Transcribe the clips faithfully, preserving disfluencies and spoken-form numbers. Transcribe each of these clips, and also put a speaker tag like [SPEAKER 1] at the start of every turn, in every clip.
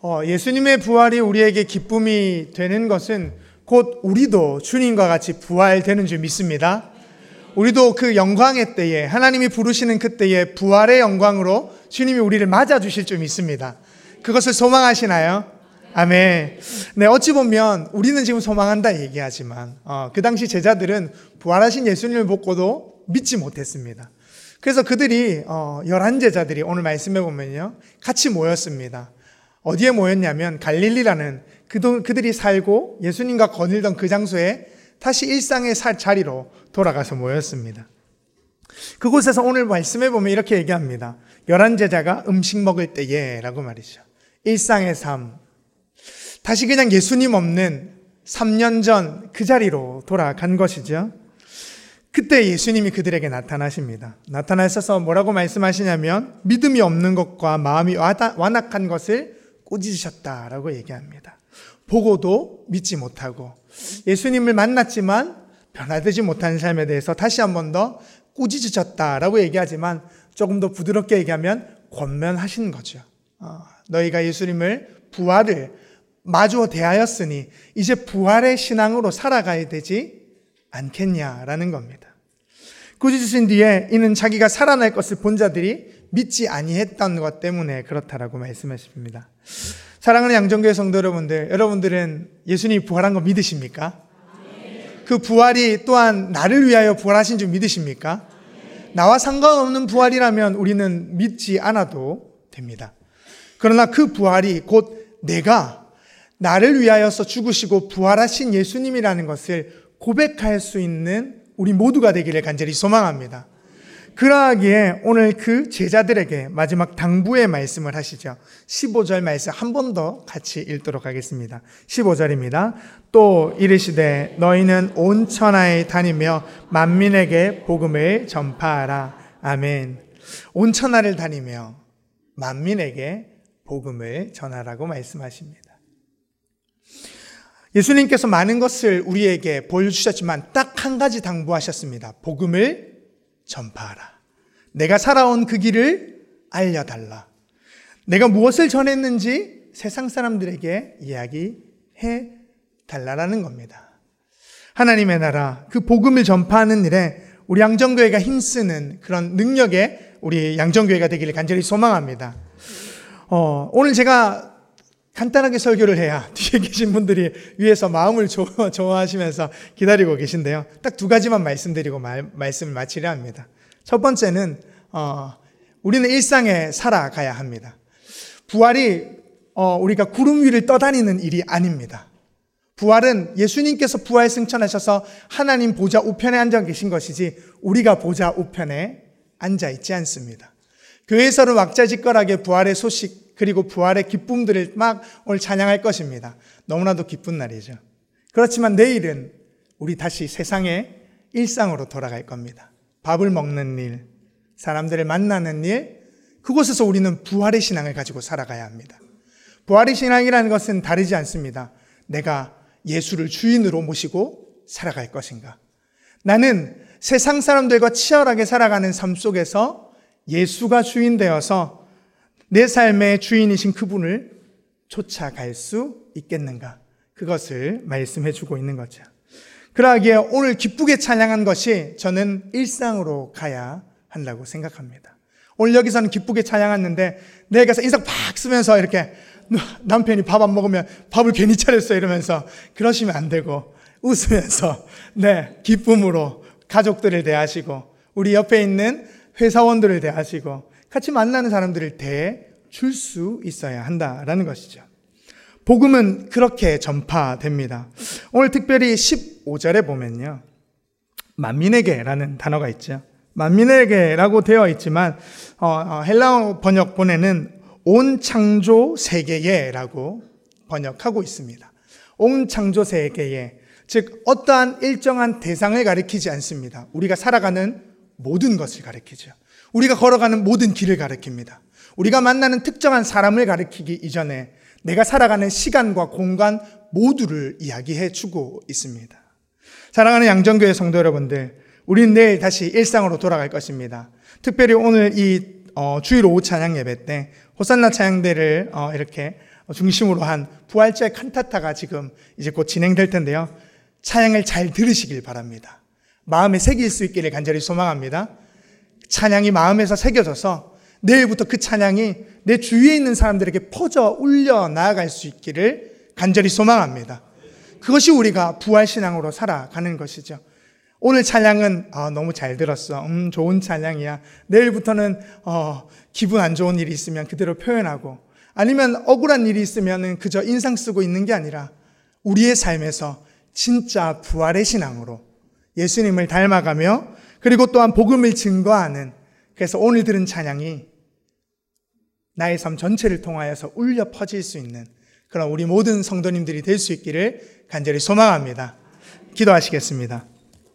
[SPEAKER 1] 어, 예수님의 부활이 우리에게 기쁨이 되는 것은 곧 우리도 주님과 같이 부활되는 줄 믿습니다. 우리도 그 영광의 때에, 하나님이 부르시는 그때에 부활의 영광으로 주님이 우리를 맞아주실 줄 믿습니다. 그것을 소망하시나요? 아멘. 네, 어찌 보면 우리는 지금 소망한다 얘기하지만 어, 그 당시 제자들은 부활하신 예수님을 보고도 믿지 못했습니다. 그래서 그들이 어, 열한 제자들이 오늘 말씀해 보면요, 같이 모였습니다. 어디에 모였냐면 갈릴리라는 그도, 그들이 살고 예수님과 거닐던 그 장소에 다시 일상의 살 자리로 돌아가서 모였습니다. 그곳에서 오늘 말씀해 보면 이렇게 얘기합니다. 열한 제자가 음식 먹을 때에 라고 말이죠. 일상의 삶, 다시 그냥 예수님 없는 삼 년 전 그 자리로 돌아간 것이죠. 그때 예수님이 그들에게 나타나십니다. 나타나셔서 뭐라고 말씀하시냐면 믿음이 없는 것과 마음이 완악한 것을 꾸짖으셨다라고 얘기합니다. 보고도 믿지 못하고 예수님을 만났지만 변화되지 못한 삶에 대해서 다시 한 번 더 꾸짖으셨다라고 얘기하지만 조금 더 부드럽게 얘기하면 권면하신 거죠. 어, 너희가 예수님을 부활을 마주 대하였으니 이제 부활의 신앙으로 살아가야 되지 않겠냐라는 겁니다. 꾸짖으신 뒤에 이는 자기가 살아날 것을 본 자들이 믿지 아니했던 것 때문에 그렇다라고 말씀하십니다. 사랑하는 양정교회 성도 여러분들, 여러분들은 예수님이 부활한 거 믿으십니까? 그 부활이 또한 나를 위하여 부활하신 줄 믿으십니까? 나와 상관없는 부활이라면 우리는 믿지 않아도 됩니다. 그러나 그 부활이 곧 내가 나를 위하여서 죽으시고 부활하신 예수님이라는 것을 고백할 수 있는 우리 모두가 되기를 간절히 소망합니다. 그러하기에 오늘 그 제자들에게 마지막 당부의 말씀을 하시죠. 십오 절 말씀 한 번 더 같이 읽도록 하겠습니다. 십오 절입니다. 또 이르시되 너희는 온 천하에 다니며 만민에게 복음을 전파하라. 아멘. 온 천하를 다니며 만민에게 복음을 전하라고 말씀하십니다. 예수님께서 많은 것을 우리에게 보여주셨지만 딱 한 가지 당부하셨습니다. 복음을 전파하라. 내가 살아온 그 길을 알려달라. 내가 무엇을 전했는지 세상 사람들에게 이야기해 달라라는 겁니다. 하나님의 나라, 그 복음을 전파하는 일에 우리 양정교회가 힘쓰는 그런 능력의 우리 양정교회가 되기를 간절히 소망합니다. 어, 오늘 제가 간단하게 설교를 해야 뒤에 계신 분들이 위에서 마음을 좋아, 좋아하시면서 기다리고 계신데요. 딱 두 가지만 말씀드리고 말, 말씀을 마치려 합니다. 첫 번째는 어, 우리는 일상에 살아가야 합니다. 부활이 어, 우리가 구름 위를 떠다니는 일이 아닙니다. 부활은 예수님께서 부활 승천하셔서 하나님 보좌 우편에 앉아 계신 것이지 우리가 보좌 우편에 앉아 있지 않습니다. 교회에서는 왁자지껄하게 부활의 소식 그리고 부활의 기쁨들을 막 오늘 찬양할 것입니다. 너무나도 기쁜 날이죠. 그렇지만 내일은 우리 다시 세상의 일상으로 돌아갈 겁니다. 밥을 먹는 일, 사람들을 만나는 일, 그곳에서 우리는 부활의 신앙을 가지고 살아가야 합니다. 부활의 신앙이라는 것은 다르지 않습니다. 내가 예수를 주인으로 모시고 살아갈 것인가? 나는 세상 사람들과 치열하게 살아가는 삶 속에서 예수가 주인 되어서 내 삶의 주인이신 그분을 쫓아갈 수 있겠는가? 그것을 말씀해 주고 있는 거죠. 그러기에 오늘 기쁘게 찬양한 것이 저는 일상으로 가야 한다고 생각합니다. 오늘 여기서는 기쁘게 찬양했는데 내가 인상 팍 쓰면서 이렇게 남편이 밥 안 먹으면 밥을 괜히 차렸어 이러면서 그러시면 안 되고 웃으면서 네, 기쁨으로 가족들을 대하시고 우리 옆에 있는 회사원들을 대하시고 같이 만나는 사람들을 대줄 수 있어야 한다라는 것이죠. 복음은 그렇게 전파됩니다. 오늘 특별히 십오 절에 보면요. 만민에게라는 단어가 있죠. 만민에게라고 되어 있지만 어, 헬라어 번역본에는 온 창조 세계에라고 번역하고 있습니다. 온 창조 세계에, 즉 어떠한 일정한 대상을 가리키지 않습니다. 우리가 살아가는 모든 것을 가리키죠. 우리가 걸어가는 모든 길을 가리킵니다. 우리가 만나는 특정한 사람을 가리키기 이전에 내가 살아가는 시간과 공간 모두를 이야기해 주고 있습니다. 사랑하는 양정교회 성도 여러분들, 우리는 내일 다시 일상으로 돌아갈 것입니다. 특별히 오늘 이 어, 주일 오후 찬양 예배 때 호산나 찬양대를 어, 이렇게 중심으로 한 부활절 칸타타가 지금 이제 곧 진행될 텐데요. 찬양을 잘 들으시길 바랍니다. 마음에 새길 수 있기를 간절히 소망합니다. 찬양이 마음에서 새겨져서 내일부터 그 찬양이 내 주위에 있는 사람들에게 퍼져 울려 나아갈 수 있기를 간절히 소망합니다. 그것이 우리가 부활신앙으로 살아가는 것이죠. 오늘 찬양은 아, 너무 잘 들었어. 음, 좋은 찬양이야. 내일부터는 어, 기분 안 좋은 일이 있으면 그대로 표현하고, 아니면 억울한 일이 있으면 그저 인상 쓰고 있는 게 아니라 우리의 삶에서 진짜 부활의 신앙으로 예수님을 닮아가며, 그리고 또한 복음을 증거하는, 그래서 오늘 들은 찬양이 나의 삶 전체를 통하여서 울려 퍼질 수 있는 그런 우리 모든 성도님들이 될 수 있기를 간절히 소망합니다. 기도하시겠습니다.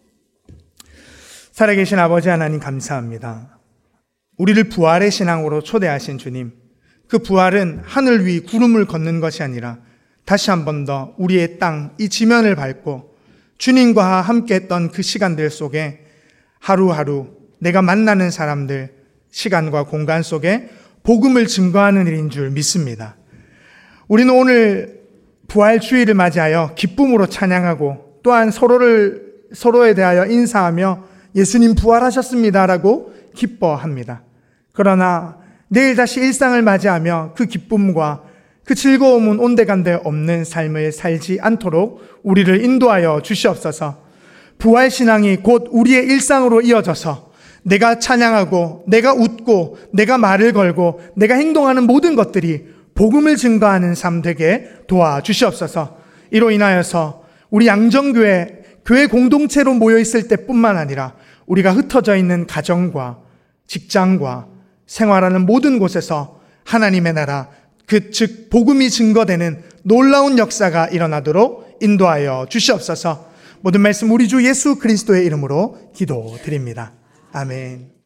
[SPEAKER 1] 살아계신 아버지 하나님, 감사합니다. 우리를 부활의 신앙으로 초대하신 주님, 그 부활은 하늘 위 구름을 걷는 것이 아니라 다시 한 번 더 우리의 땅, 이 지면을 밟고 주님과 함께 했던 그 시간들 속에 하루하루 내가 만나는 사람들, 시간과 공간 속에 복음을 증거하는 일인 줄 믿습니다. 우리는 오늘 부활 주일을 맞이하여 기쁨으로 찬양하고, 또한 서로를 서로에 대하여 인사하며 예수님 부활하셨습니다라고 기뻐합니다. 그러나 내일 다시 일상을 맞이하며 그 기쁨과 그 즐거움은 온데간데 없는 삶을 살지 않도록 우리를 인도하여 주시옵소서. 부활신앙이 곧 우리의 일상으로 이어져서 내가 찬양하고, 내가 웃고, 내가 말을 걸고, 내가 행동하는 모든 것들이 복음을 증거하는 삶 되게 도와주시옵소서. 이로 인하여서 우리 양정교회, 교회 공동체로 모여있을 때뿐만 아니라 우리가 흩어져 있는 가정과 직장과 생활하는 모든 곳에서 하나님의 나라, 그 즉 복음이 증거되는 놀라운 역사가 일어나도록 인도하여 주시옵소서. 모든 말씀 우리 주 예수 그리스도의 이름으로 기도드립니다. 아멘.